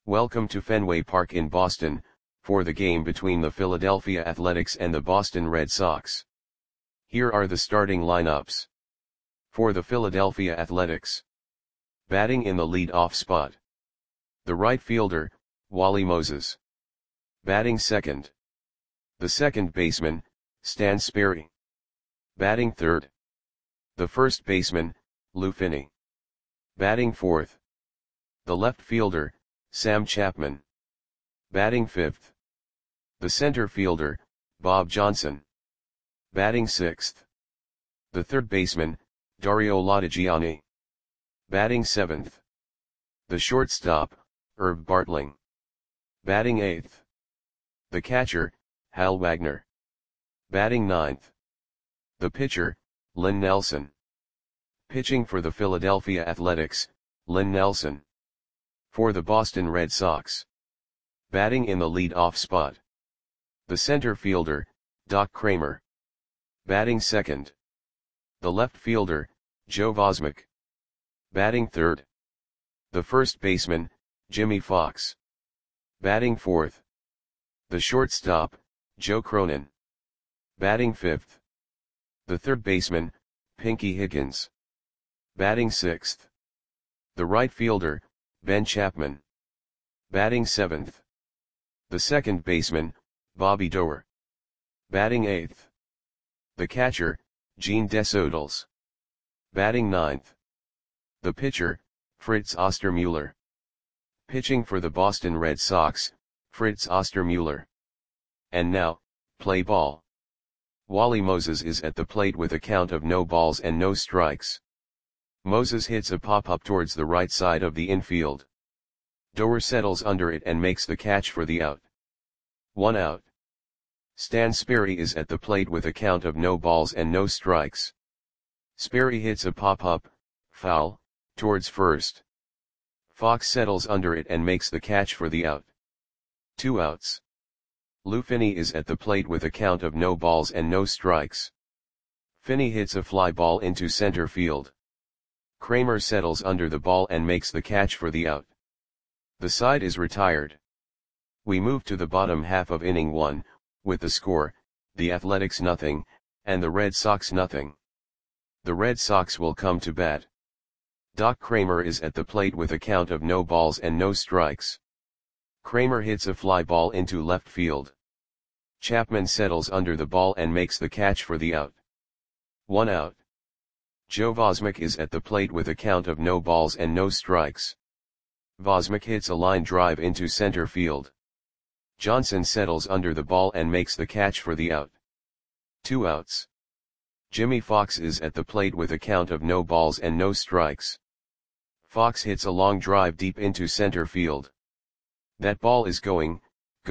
Welcome to Fenway Park in Boston, for the game between the Philadelphia Athletics and the Boston Red Sox. Here are the starting lineups. For the Philadelphia Athletics. Batting in the lead-off spot. The right fielder, Wally Moses. Batting second. The second baseman, Stan Sperry. Batting third. The first baseman, Lou Finney. Batting fourth. The left fielder, Sam Chapman. Batting fifth. The center fielder, Bob Johnson. Batting sixth. The third baseman, Dario Lodigiani. Batting seventh. The shortstop, Irv Bartling. Batting eighth. The catcher, Hal Wagner. Batting ninth. The pitcher, Lynn Nelson. Pitching for the Philadelphia Athletics, Lynn Nelson. For the Boston Red Sox. Batting in the lead-off spot. The center fielder, Doc Kramer. Batting second. The left fielder, Joe Vosmek. Batting third. The first baseman, Jimmy Fox. Batting fourth. The shortstop, Joe Cronin. Batting fifth. The third baseman, Pinky Higgins. Batting sixth. The right fielder, Ben Chapman. Batting seventh. The second baseman, Bobby Doerr. Batting eighth. The catcher, Gene Desodals. Batting ninth. The pitcher, Fritz Ostermuller. Pitching for the Boston Red Sox, Fritz Ostermuller. And now, play ball. Wally Moses is at the plate with a count of no balls and no strikes. Moses hits a pop-up towards the right side of the infield. Doerr settles under it and makes the catch for the out. 1 out. Stan Sperry is at the plate with a count of no balls and no strikes. Sperry hits a pop-up, foul, towards first. Fox settles under it and makes the catch for the out. 2 outs. Lou Finney is at the plate with a count of no balls and no strikes. Finney hits a fly ball into center field. Kramer settles under the ball and makes the catch for the out. The side is retired. We move to the bottom half of inning 1, with the score, the Athletics 0, and the Red Sox 0. The Red Sox will come to bat. Doc Kramer is at the plate with a count of no balls and no strikes. Kramer hits a fly ball into left field. Chapman settles under the ball and makes the catch for the out. 1 out. Joe Vosmek is at the plate with a count of no balls and no strikes. Vosmek hits a line drive into center field. Johnson settles under the ball and makes the catch for the out. 2 outs. Jimmy Fox is at the plate with a count of no balls and no strikes. Fox hits a long drive deep into center field. That ball is gone.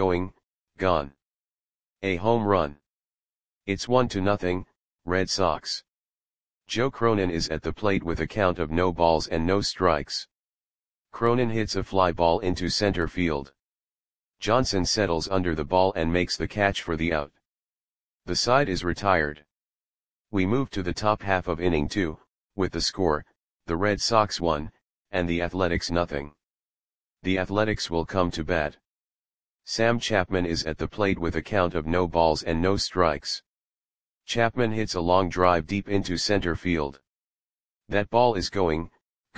A home run. It's 1-0, Red Sox. Joe Cronin is at the plate with a count of no balls and no strikes. Cronin hits a fly ball into center field. Johnson settles under the ball and makes the catch for the out. The side is retired. We move to the top half of inning 2, with the score, the Red Sox 1, and the Athletics 0. The Athletics will come to bat. Sam Chapman is at the plate with a count of no balls and no strikes. Chapman hits a long drive deep into center field. That ball is gone.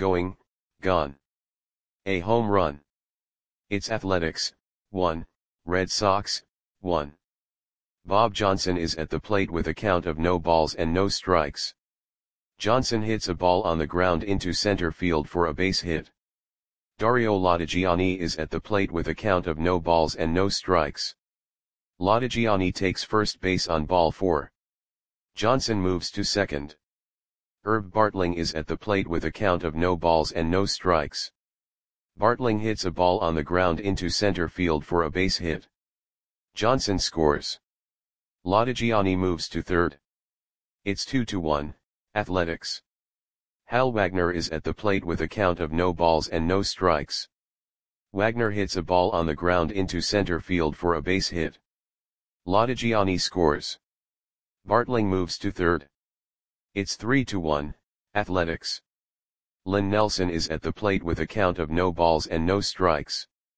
A home run. It's Athletics 1, Red Sox 1. Bob Johnson is at the plate with a count of no balls and no strikes. Johnson hits a ball on the ground into center field for a base hit. Dario Lodigiani is at the plate with a count of no balls and no strikes. Lodigiani takes first base on ball 4. Johnson moves to second. Irv Bartling is at the plate with a count of no balls and no strikes. Bartling hits a ball on the ground into center field for a base hit. Johnson scores. Lodigiani moves to third. It's 2-1, Athletics. Hal Wagner is at the plate with a count of no balls and no strikes. Wagner hits a ball on the ground into center field for a base hit. Lodigiani scores. Bartling moves to third. It's 3-1, Athletics. Lynn Nelson is at the plate with a count of no balls and no strikes.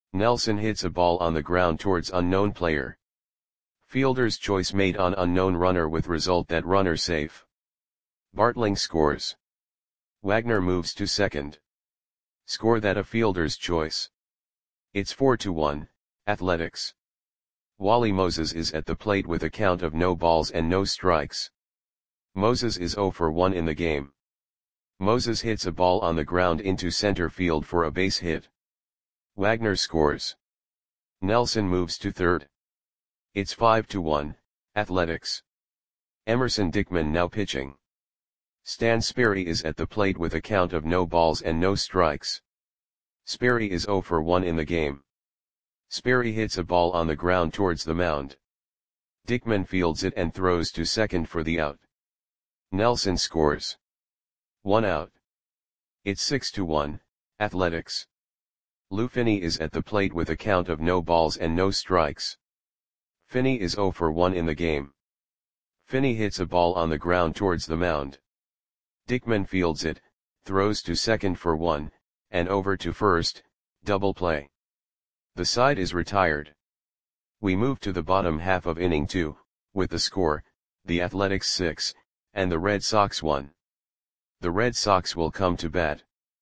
Nelson hits a ball on the ground towards unknown player. Fielder's choice made on unknown runner with result that runner safe. Bartling scores. Wagner moves to second. Score that a fielder's choice. It's 4-1, Athletics. Wally Moses is at the plate with a count of no balls and no strikes. Moses is 0 for 1 in the game. Moses hits a ball on the ground into center field for a base hit. Wagner scores. Nelson moves to third. It's 5-1, Athletics. Emerson Dickman now pitching. Stan Sperry is at the plate with a count of no balls and no strikes. Sperry is 0 for 1 in the game. Sperry hits a ball on the ground towards the mound. Dickman fields it and throws to second for the out. Nelson scores. 1 out. It's 6-1, Athletics. Lou Finney is at the plate with a count of no balls and no strikes. Finney is 0 for 1 in the game. Finney hits a ball on the ground towards the mound. Dickman fields it, throws to second for 1, and over to first, double play. The side is retired. We move to the bottom half of inning 2, with the score, the Athletics 6, and the Red Sox 1. The Red Sox will come to bat.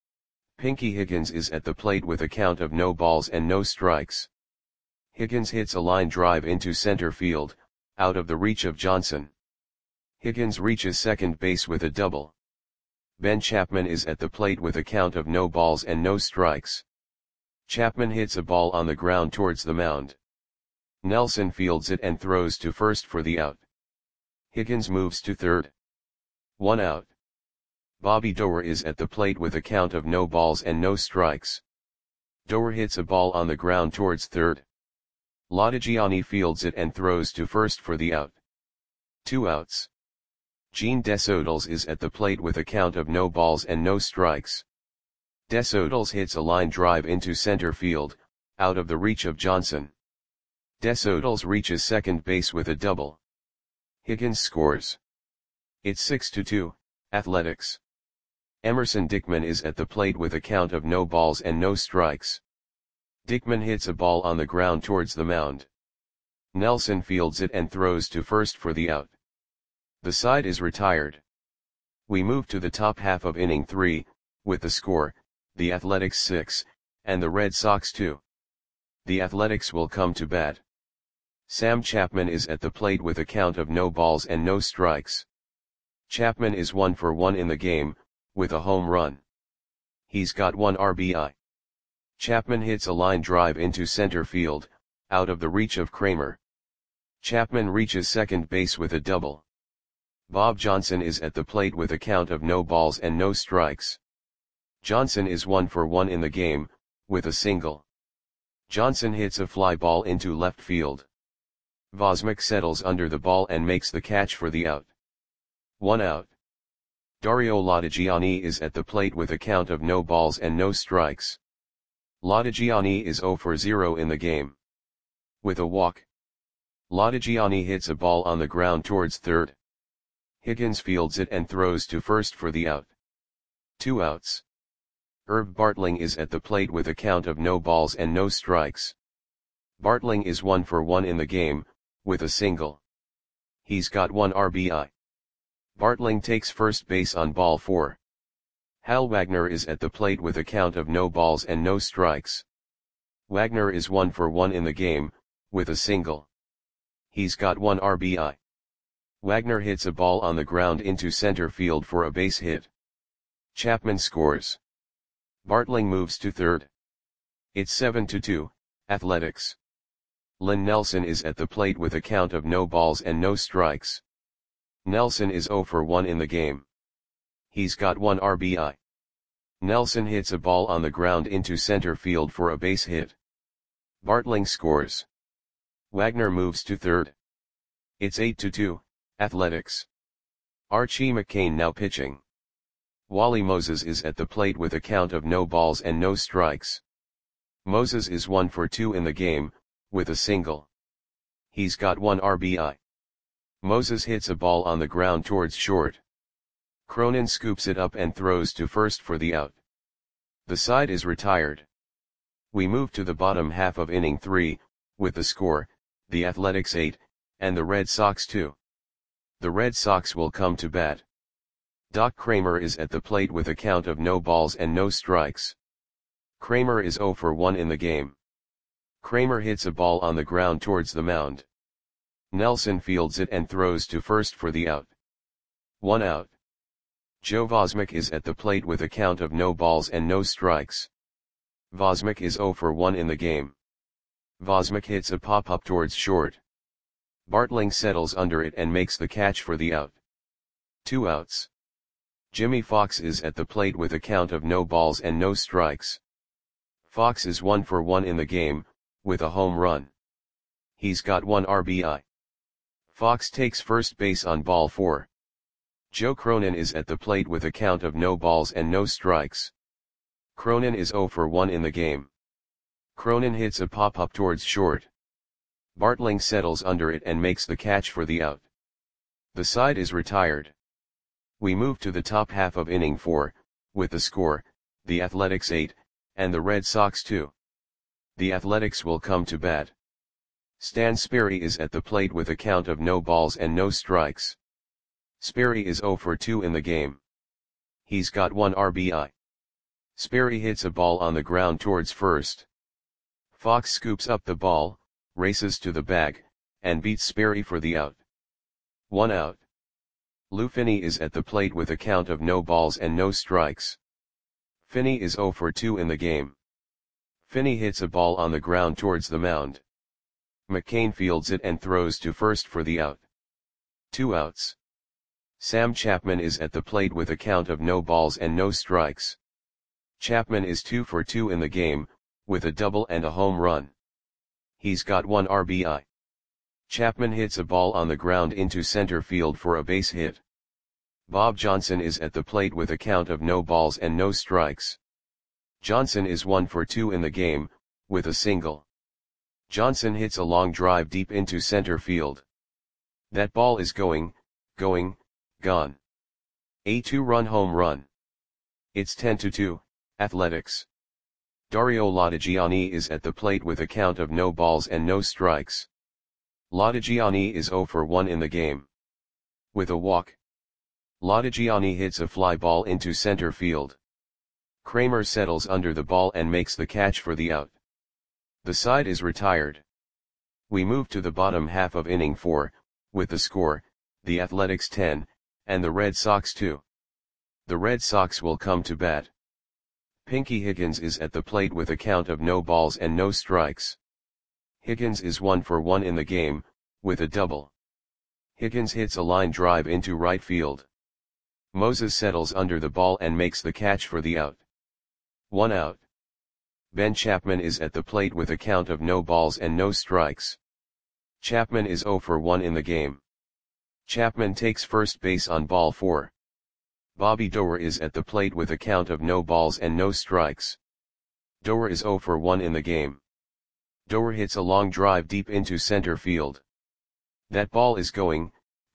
Pinky Higgins is at the plate with a count of no balls and no strikes. Higgins hits a line drive into center field, out of the reach of Johnson. Higgins reaches second base with a double. Ben Chapman is at the plate with a count of no balls and no strikes. Chapman hits a ball on the ground towards the mound. Nelson fields it and throws to first for the out. Higgins moves to third. 1 out. Bobby Doerr is at the plate with a count of no balls and no strikes. Doerr hits a ball on the ground towards third. Lodigiani fields it and throws to first for the out. 2 outs. Gene Desodals is at the plate with a count of no balls and no strikes. Desodals hits a line drive into center field, out of the reach of Johnson. Desodals reaches second base with a double. Higgins scores. It's 6-2, Athletics. Emerson Dickman is at the plate with a count of no balls and no strikes. Dickman hits a ball on the ground towards the mound. Nelson fields it and throws to first for the out. The side is retired. We move to the top half of inning 3, with the score, the Athletics 6, and the Red Sox 2. The Athletics will come to bat. Sam Chapman is at the plate with a count of no balls and no strikes. Chapman is 1 for 1 in the game, with a home run. He's got 1 RBI. Chapman hits a line drive into center field, out of the reach of Kramer. Chapman reaches second base with a double. Bob Johnson is at the plate with a count of no balls and no strikes. Johnson is 1 for 1 in the game, with a single. Johnson hits a fly ball into left field. Vosmick settles under the ball and makes the catch for the out. 1 out. Dario Lodigiani is at the plate with a count of no balls and no strikes. Lodigiani is 0 for 0 in the game. With a walk. Lodigiani hits a ball on the ground towards third. Higgins fields it and throws to first for the out. 2 outs. Herb Bartling is at the plate with a count of no balls and no strikes. Bartling is 1 for 1 in the game, with a single. He's got 1 RBI. Bartling takes first base on ball 4. Hal Wagner is at the plate with a count of no balls and no strikes. Wagner is 1 for 1 in the game, with a single. He's got 1 RBI. Wagner hits a ball on the ground into center field for a base hit. Chapman scores. Bartling moves to third. It's 7-2, Athletics. Len Nelson is at the plate with a count of no balls and no strikes. Nelson is 0 for 1 in the game. He's got 1 RBI. Nelson hits a ball on the ground into center field for a base hit. Bartling scores. Wagner moves to third. It's 8-2, Athletics. Archie McCain now pitching. Wally Moses is at the plate with a count of no balls and no strikes. Moses is 1 for 2 in the game, with a single. He's got 1 RBI. Moses hits a ball on the ground towards short. Cronin scoops it up and throws to first for the out. The side is retired. We move to the bottom half of inning 3, with the score, the Athletics 8, and the Red Sox 2. The Red Sox will come to bat. Doc Kramer is at the plate with a count of no balls and no strikes. Kramer is 0 for 1 in the game. Kramer hits a ball on the ground towards the mound. Nelson fields it and throws to first for the out. 1 out. Joe Vosmek is at the plate with a count of no balls and no strikes. Vosmek is 0 for 1 in the game. Vosmek hits a pop-up towards short. Bartling settles under it and makes the catch for the out. 2 outs. Jimmy Fox is at the plate with a count of no balls and no strikes. Fox is 1 for 1 in the game, with a home run. He's got 1 RBI. Fox takes first base on ball 4. Joe Cronin is at the plate with a count of no balls and no strikes. Cronin is 0 for 1 in the game. Cronin hits a pop-up towards short. Bartling settles under it and makes the catch for the out. The side is retired. We move to the top half of inning 4, with the score, the Athletics 8, and the Red Sox 2. The Athletics will come to bat. Stan Sperry is at the plate with a count of no balls and no strikes. Sperry is 0 for 2 in the game. He's got 1 RBI. Sperry hits a ball on the ground towards first. Fox scoops up the ball, races to the bag, and beats Sperry for the out. 1 out. Lou Finney is at the plate with a count of no balls and no strikes. Finney is 0 for 2 in the game. Finney hits a ball on the ground towards the mound. McCain fields it and throws to first for the out. 2 outs. Sam Chapman is at the plate with a count of no balls and no strikes. Chapman is 2 for 2 in the game, with a double and a home run. He's got 1 RBI. Chapman hits a ball on the ground into center field for a base hit. Bob Johnson is at the plate with a count of no balls and no strikes. Johnson is 1 for 2 in the game, with a single. Johnson hits a long drive deep into center field. That ball is going, gone. A 2-run home run. It's 10-2, Athletics. Dario Latigiani is at the plate with a count of no balls and no strikes. Latigiani is 0 for 1 in the game. With a walk. Latigiani hits a fly ball into center field. Kramer settles under the ball and makes the catch for the out. The side is retired. We move to the bottom half of inning 4, with the score, the Athletics 10, and the Red Sox 2. The Red Sox will come to bat. Pinky Higgins is at the plate with a count of no balls and no strikes. Higgins is 1 for 1 in the game, with a double. Higgins hits a line drive into right field. Moses settles under the ball and makes the catch for the out. 1 out. Ben Chapman is at the plate with a count of no balls and no strikes. Chapman is 0 for 1 in the game. Chapman takes first base on ball 4. Bobby Doerr is at the plate with a count of no balls and no strikes. Doerr is 0 for 1 in the game. Doerr hits a long drive deep into center field. That ball is going,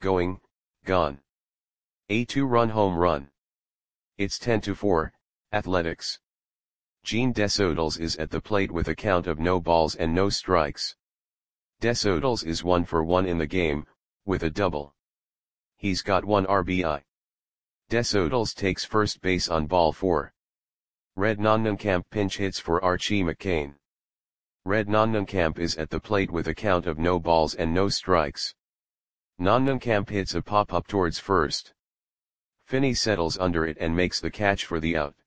gone. A 2-run home run. It's 10-4, Athletics. Gene Desodals is at the plate with a count of no balls and no strikes. Desodals is 1 for 1 in the game, with a double. He's got 1 RBI. Desodals takes first base on ball 4. Red Nonnenkamp pinch hits for Archie McCain. Red Nonnenkamp is at the plate with a count of no balls and no strikes. Nonnenkamp hits a pop-up towards first. Finney settles under it and makes the catch for the out.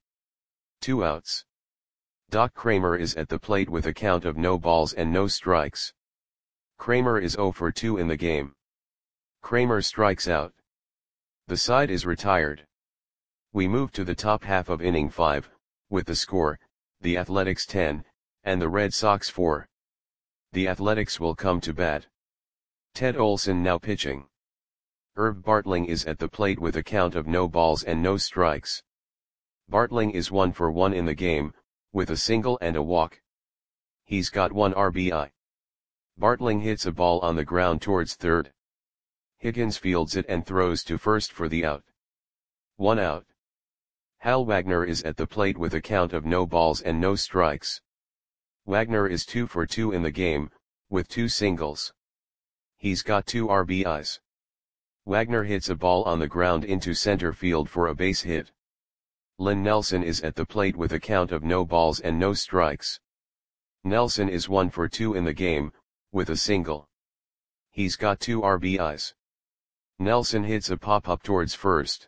2 outs. Doc Kramer is at the plate with a count of no balls and no strikes. Kramer is 0 for 2 in the game. Kramer strikes out. The side is retired. We move to the top half of inning 5, with the score, the Athletics 10, and the Red Sox 4. The Athletics will come to bat. Ted Olson now pitching. Herb Bartling is at the plate with a count of no balls and no strikes. Bartling is 1 for 1 in the game, with a single and a walk. He's got 1 RBI. Bartling hits a ball on the ground towards third. Higgins fields it and throws to first for the out. 1 out. Hal Wagner is at the plate with a count of no balls and no strikes. Wagner is 2 for 2 in the game, with 2 singles. He's got 2 RBIs. Wagner hits a ball on the ground into center field for a base hit. Lynn Nelson is at the plate with a count of no balls and no strikes. Nelson is 1 for 2 in the game, with a single. He's got 2 RBIs. Nelson hits a pop-up towards first.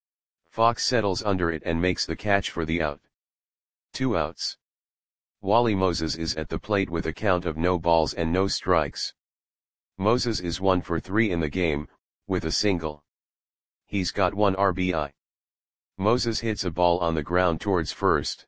Fox settles under it and makes the catch for the out. 2 outs. Wally Moses is at the plate with a count of no balls and no strikes. Moses is 1 for 3 in the game, with a single. He's got 1 RBI. Moses hits a ball on the ground towards first.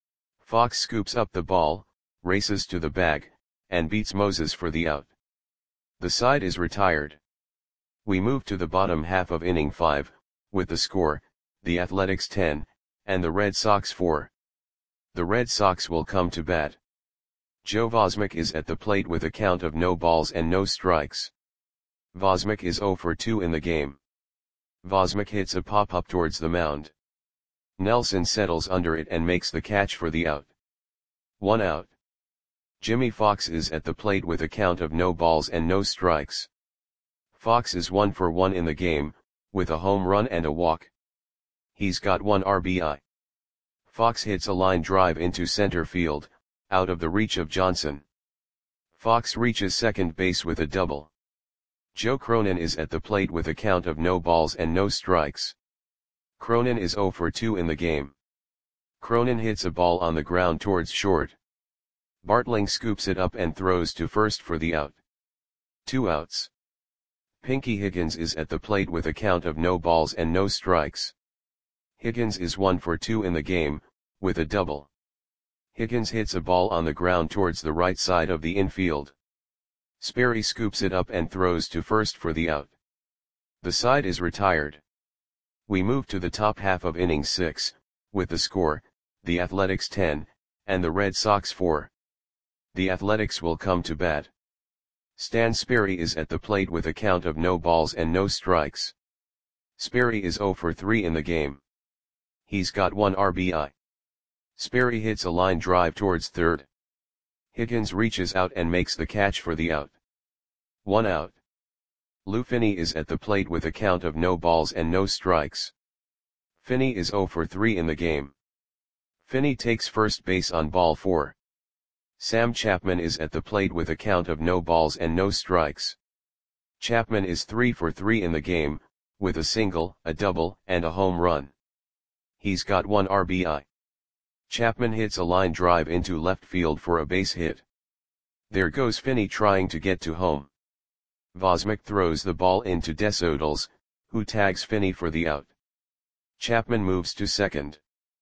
Fox scoops up the ball, races to the bag, and beats Moses for the out. The side is retired. We move to the bottom half of inning 5, with the score, the Athletics 10, and the Red Sox 4. The Red Sox will come to bat. Joe Vosmick is at the plate with a count of no balls and no strikes. Vosmick is 0 for 2 in the game. Vosmick hits a pop-up towards the mound. Nelson settles under it and makes the catch for the out. 1 out. Jimmy Fox is at the plate with a count of no balls and no strikes. Fox is 1 for 1 in the game, with a home run and a walk. He's got 1 RBI. Fox hits a line drive into center field, out of the reach of Johnson. Fox reaches second base with a double. Joe Cronin is at the plate with a count of no balls and no strikes. Cronin is 0 for 2 in the game. Cronin hits a ball on the ground towards short. Bartling scoops it up and throws to first for the out. 2 outs. Pinky Higgins is at the plate with a count of no balls and no strikes. Higgins is 1 for 2 in the game, with a double. Higgins hits a ball on the ground towards the right side of the infield. Sperry scoops it up and throws to first for the out. The side is retired. We move to the top half of inning 6, with the score, the Athletics 10, and the Red Sox 4. The Athletics will come to bat. Stan Sperry is at the plate with a count of no balls and no strikes. Sperry is 0 for 3 in the game. He's got 1 RBI. Sperry hits a line drive towards third. Higgins reaches out and makes the catch for the out. 1 out. Lou Finney is at the plate with a count of no balls and no strikes. Finney is 0 for 3 in the game. Finney takes first base on ball 4. Sam Chapman is at the plate with a count of no balls and no strikes. Chapman is 3 for 3 in the game, with a single, a double, and a home run. He's got 1 RBI. Chapman hits a line drive into left field for a base hit. There goes Finney trying to get to home. Vosmick throws the ball into Desodals, who tags Finney for the out. Chapman moves to second.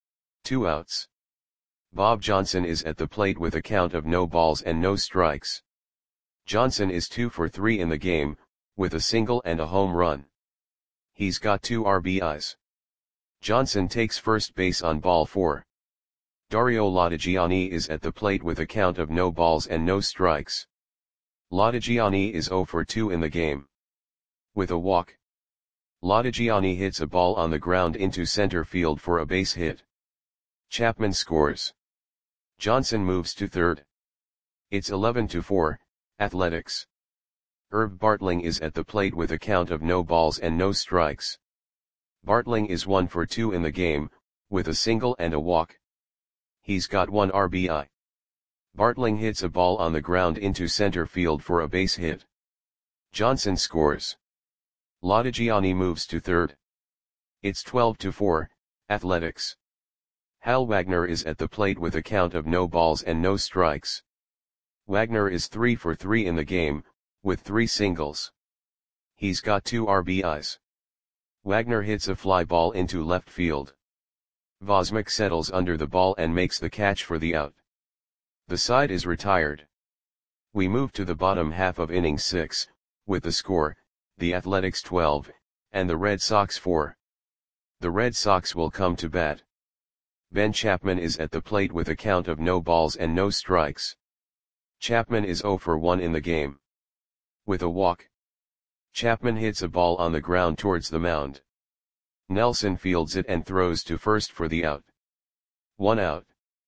2 outs. Bob Johnson is at the plate with a count of no balls and no strikes. Johnson is 2 for 3 in the game, with a single and a home run. He's got 2 RBIs. Johnson takes first base on ball 4. Dario Lottigiani is at the plate with a count of no balls and no strikes. Lottigiani is 0 for 2 in the game. With a walk. Lottigiani hits a ball on the ground into center field for a base hit. Chapman scores. Johnson moves to third. It's 11-4, Athletics. Herb Bartling is at the plate with a count of no balls and no strikes. Bartling is 1 for 2 in the game, with a single and a walk. He's got 1 RBI. Bartling hits a ball on the ground into center field for a base hit. Johnson scores. Lottigiani moves to third. It's 12-4, Athletics. Hal Wagner is at the plate with a count of no balls and no strikes. Wagner is 3 for 3 in the game, with 3 singles. He's got 2 RBIs. Wagner hits a fly ball into left field. Vosmick settles under the ball and makes the catch for the out. The side is retired. We move to the bottom half of inning 6, with the score, the Athletics 12, and the Red Sox 4. The Red Sox will come to bat. Ben Chapman is at the plate with a count of no balls and no strikes. Chapman is 0 for 1 in the game. With a walk. Chapman hits a ball on the ground towards the mound. Nelson fields it and throws to first for the out. 1 out.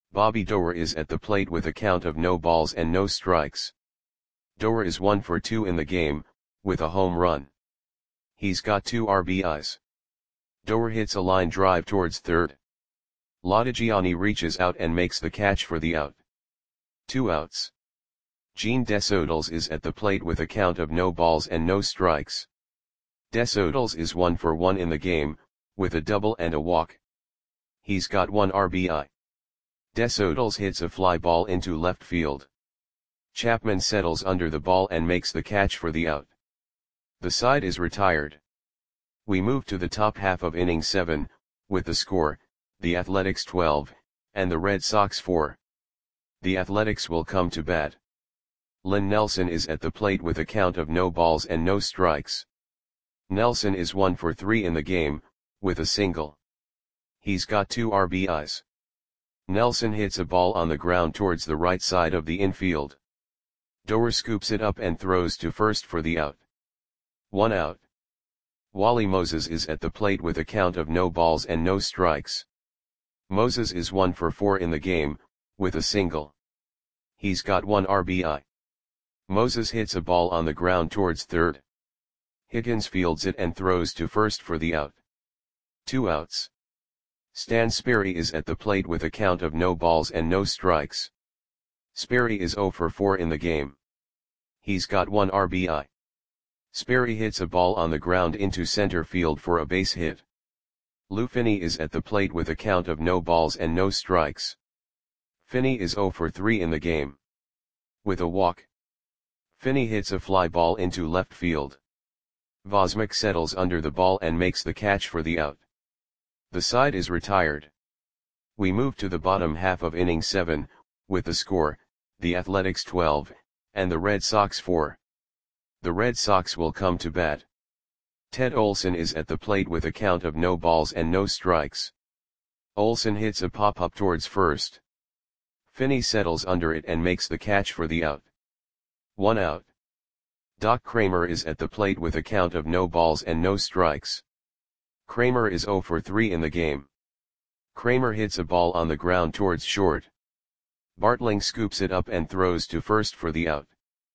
Bobby Doerr is at the plate with a count of no balls and no strikes. Doerr is 1 for 2 in the game, with a home run. He's got 2 RBIs. Doerr hits a line drive towards third. Lodigiani reaches out and makes the catch for the out. 2 outs. Gene Desodals is at the plate with a count of no balls and no strikes. Desodals is 1 for 1 in the game, with a double and a walk. He's got 1 RBI. Desodals hits a fly ball into left field. Chapman settles under the ball and makes the catch for the out. The side is retired. We move to the top half of inning 7, with the score, the Athletics 12, and the Red Sox 4. The Athletics will come to bat. Len Nelson is at the plate with a count of no balls and no strikes. Nelson is 1 for 3 in the game, with a single. He's got 2 RBIs. Nelson hits a ball on the ground towards the right side of the infield. Doerr scoops it up and throws to first for the out. 1 out. Wally Moses is at the plate with a count of no balls and no strikes. Moses is 1 for 4 in the game, with a single. He's got 1 RBI. Moses hits a ball on the ground towards third. Higgins fields it and throws to first for the out. 2 outs. Stan Sperry is at the plate with a count of no balls and no strikes. Sperry is 0 for 4 in the game. He's got 1 RBI. Sperry hits a ball on the ground into center field for a base hit. Lou Finney is at the plate with a count of no balls and no strikes. Finney is 0 for 3 in the game. With a walk. Finney hits a fly ball into left field. Vosmic settles under the ball and makes the catch for the out. The side is retired. We move to the bottom half of inning 7, with the score, the Athletics 12, and the Red Sox 4. The Red Sox will come to bat. Ted Olson is at the plate with a count of no balls and no strikes. Olson hits a pop-up towards first. Finney settles under it and makes the catch for the out. 1 out. Doc Kramer is at the plate with a count of no balls and no strikes. Kramer is 0 for 3 in the game. Kramer hits a ball on the ground towards short. Bartling scoops it up and throws to first for the out.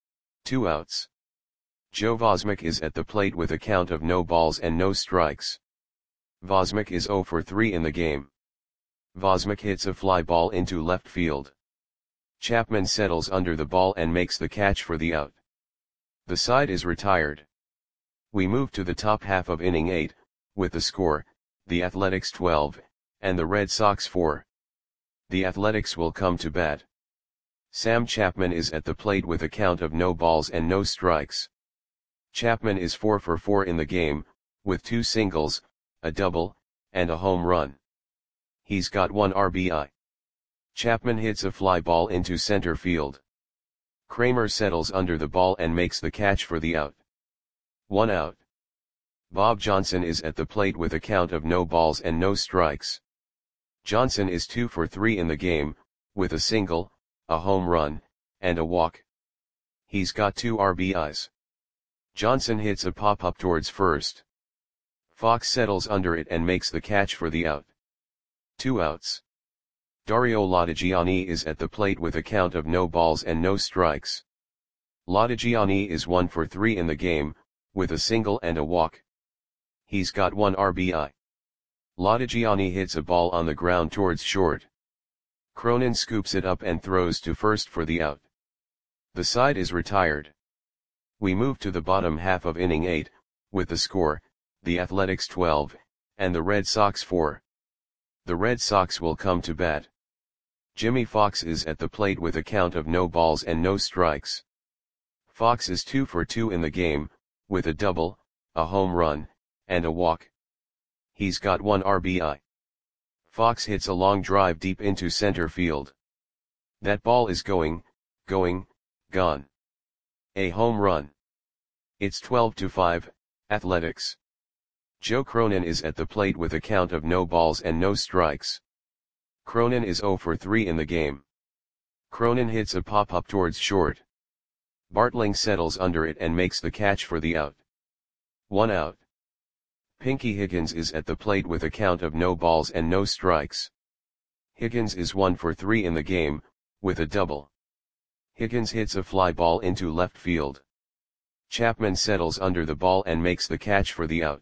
2 outs. Joe Vosmic is at the plate with a count of no balls and no strikes. Vosmic is 0 for 3 in the game. Vosmic hits a fly ball into left field. Chapman settles under the ball and makes the catch for the out. The side is retired. We move to the top half of inning 8, with the score, the Athletics 12, and the Red Sox 4. The Athletics will come to bat. Sam Chapman is at the plate with a count of no balls and no strikes. Chapman is 4 for 4 in the game, with 2 singles, a double, and a home run. He's got 1 RBI. Chapman hits a fly ball into center field. Kramer settles under the ball and makes the catch for the out. 1 out. Bob Johnson is at the plate with a count of no balls and no strikes. Johnson is 2 for 3 in the game, with a single, a home run, and a walk. He's got 2 RBIs. Johnson hits a pop-up towards first. Fox settles under it and makes the catch for the out. 2 outs. Dario Lodigiani is at the plate with a count of no balls and no strikes. Lodigiani is 1 for 3 in the game, with a single and a walk. He's got 1 RBI. Lodigiani hits a ball on the ground towards short. Cronin scoops it up and throws to first for the out. The side is retired. We move to the bottom half of inning 8, with the score, the Athletics 12, and the Red Sox 4. The Red Sox will come to bat. Jimmy Fox is at the plate with a count of no balls and no strikes. Fox is 2 for 2 in the game, with a double, a home run, and a walk. He's got 1 RBI. Fox hits a long drive deep into center field. That ball is going, gone. A home run. It's 12-5, Athletics. Joe Cronin is at the plate with a count of no balls and no strikes. Cronin is 0 for 3 in the game. Cronin hits a pop-up towards short. Bartling settles under it and makes the catch for the out. 1 out. Pinky Higgins is at the plate with a count of no balls and no strikes. Higgins is 1 for 3 in the game, with a double. Higgins hits a fly ball into left field. Chapman settles under the ball and makes the catch for the out.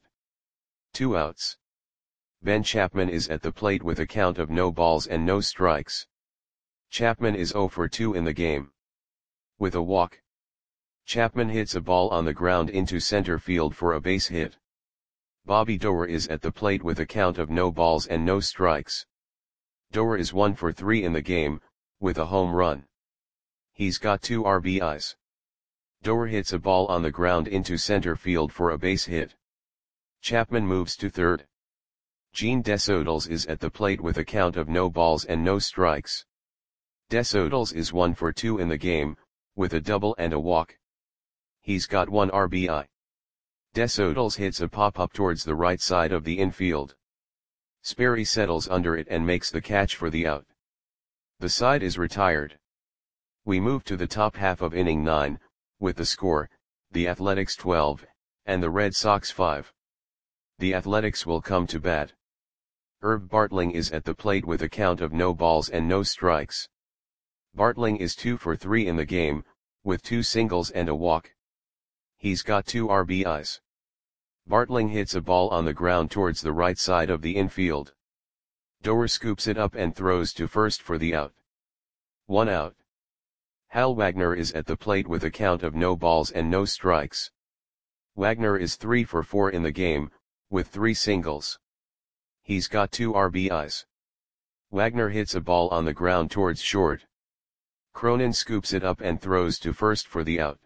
2 outs. Ben Chapman is at the plate with a count of no balls and no strikes. Chapman is 0 for 2 in the game. With a walk. Chapman hits a ball on the ground into center field for a base hit. Bobby Doerr is at the plate with a count of no balls and no strikes. Doerr is 1 for 3 in the game, with a home run. He's got 2 RBIs. Doerr hits a ball on the ground into center field for a base hit. Chapman moves to third. Gene Desodals is at the plate with a count of no balls and no strikes. Desodals is 1 for 2 in the game, with a double and a walk. He's got 1 RBI. Desodals hits a pop-up towards the right side of the infield. Sperry settles under it and makes the catch for the out. The side is retired. We move to the top half of inning 9, with the score, the Athletics 12, and the Red Sox 5. The Athletics will come to bat. Herb Bartling is at the plate with a count of no balls and no strikes. Bartling is 2 for 3 in the game, with 2 singles and a walk. He's got 2 RBIs. Bartling hits a ball on the ground towards the right side of the infield. Doerr scoops it up and throws to first for the out. 1 out. Hal Wagner is at the plate with a count of no balls and no strikes. Wagner is 3 for 4 in the game, with 3 singles. He's got 2 RBIs. Wagner hits a ball on the ground towards short. Cronin scoops it up and throws to first for the out.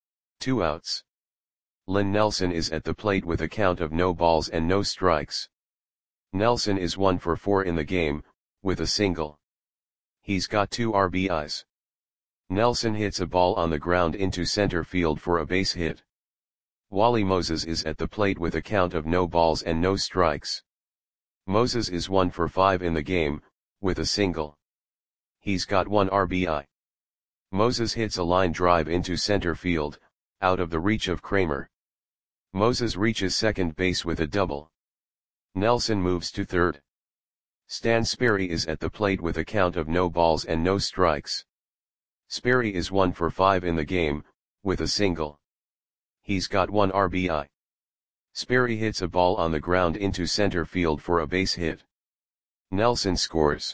2 outs. Lynn Nelson is at the plate with a count of no balls and no strikes. Nelson is 1 for 4 in the game, with a single. He's got 2 RBIs. Nelson hits a ball on the ground into center field for a base hit. Wally Moses is at the plate with a count of no balls and no strikes. Moses is 1 for 5 in the game, with a single. He's got 1 RBI. Moses hits a line drive into center field, out of the reach of Kramer. Moses reaches second base with a double. Nelson moves to third. Stan Sperry is at the plate with a count of no balls and no strikes. Sperry is 1 for 5 in the game, with a single. He's got 1 RBI. Sperry hits a ball on the ground into center field for a base hit. Nelson scores.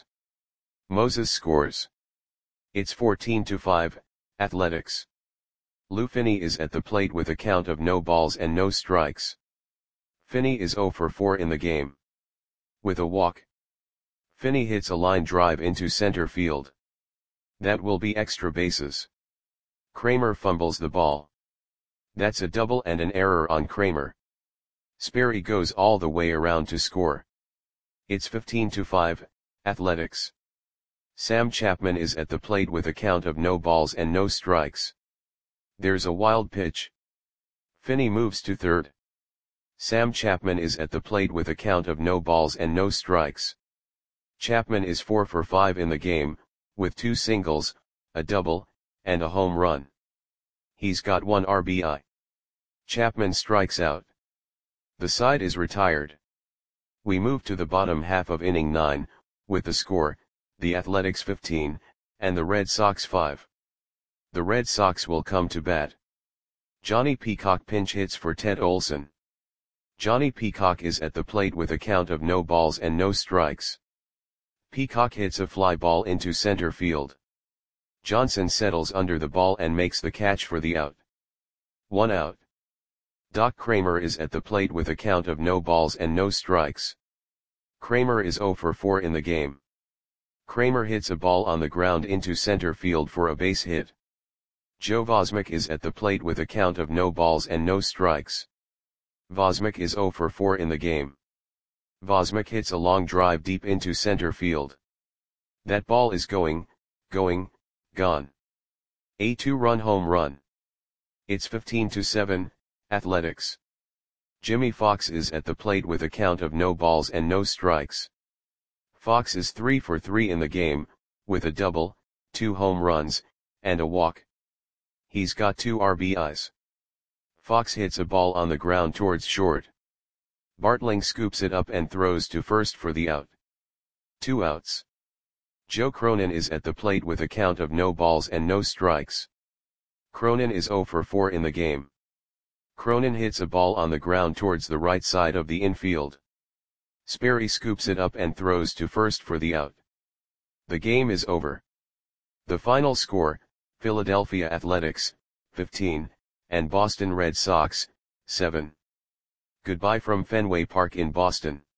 Moses scores. It's 14-5, Athletics. Lou Finney is at the plate with a count of no balls and no strikes. Finney is 0 for 4 in the game. With a walk. Finney hits a line drive into center field. That will be extra bases. Kramer fumbles the ball. That's a double and an error on Kramer. Sperry goes all the way around to score. It's 15-5, Athletics. Sam Chapman is at the plate with a count of no balls and no strikes. There's a wild pitch. Finney moves to third. Sam Chapman is at the plate with a count of no balls and no strikes. Chapman is 4 for 5 in the game, with 2 singles, a double, and a home run. He's got 1 RBI. Chapman strikes out. The side is retired. We move to the bottom half of inning 9, with the score, the Athletics 15, and the Red Sox 5. The Red Sox will come to bat. Johnny Peacock pinch hits for Ted Olson. Johnny Peacock is at the plate with a count of no balls and no strikes. Peacock hits a fly ball into center field. Johnson settles under the ball and makes the catch for the out. 1 out. Doc Kramer is at the plate with a count of no balls and no strikes. Kramer is 0 for 4 in the game. Kramer hits a ball on the ground into center field for a base hit. Joe Vosmick is at the plate with a count of no balls and no strikes. Vosmick is 0 for 4 in the game. Vosmick hits a long drive deep into center field. That ball is gone. A 2-run home run. It's 15-7, Athletics. Jimmy Fox is at the plate with a count of no balls and no strikes. Fox is 3 for 3 in the game, with a double, 2 home runs, and a walk. He's got 2 RBIs. Fox hits a ball on the ground towards short. Bartling scoops it up and throws to first for the out. 2 outs. Joe Cronin is at the plate with a count of no balls and no strikes. Cronin is 0 for 4 in the game. Cronin hits a ball on the ground towards the right side of the infield. Sperry scoops it up and throws to first for the out. The game is over. The final score, Philadelphia Athletics, 15, and Boston Red Sox, 7. Goodbye from Fenway Park in Boston.